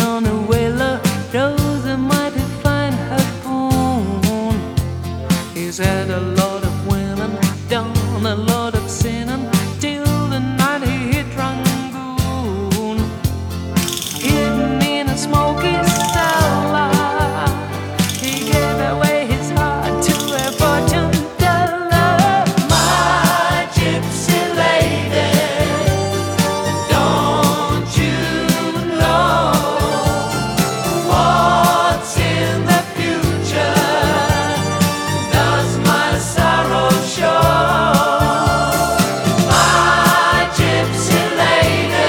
on a whaler, rose a mighty fine harpoon. He's had a lot of women, done a lot of sinning, till the night he hit Rangoon. Hidden in a smoky cellar, he gave away his heart to a fortune teller. My gypsy lady, don't you know what's in the future? Does my sorrow show? My gypsy lady,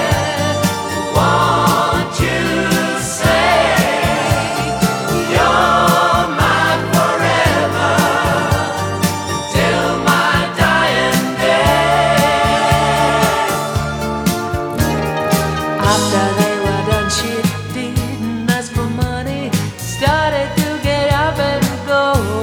won't you say you're mine forever till my dying day? After they were done, she didn't ask for money, started to get up and go.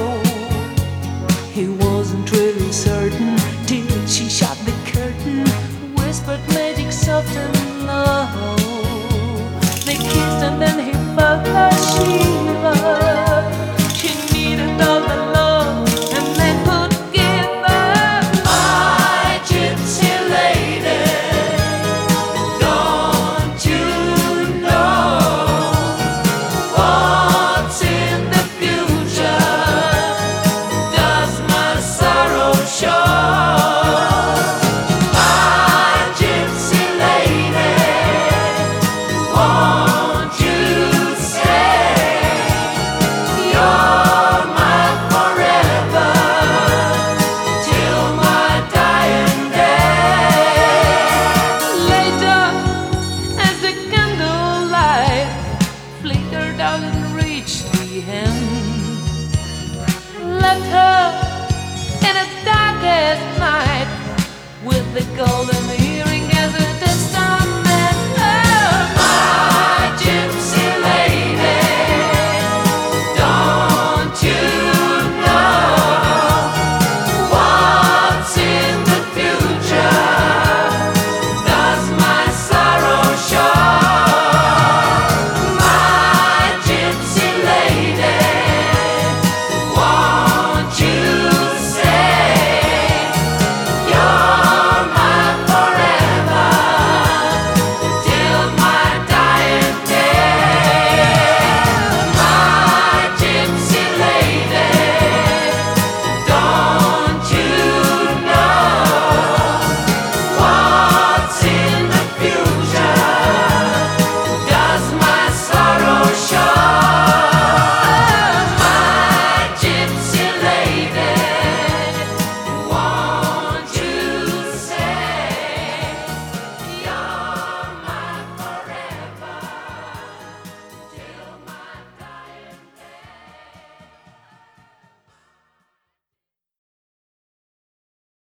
He wasn't really certain till she shut the curtain, whispered magic soft and low. They kissed and then he felt her shiver. She needed all the love and then could give her. My gypsy lady, don't you know what's in the future? Does my sorrow show? My gypsy lady, won't you say you're mine forever till my dying day? Later, as the candlelight flickered out and reached the end, left her in a darkest night with the golden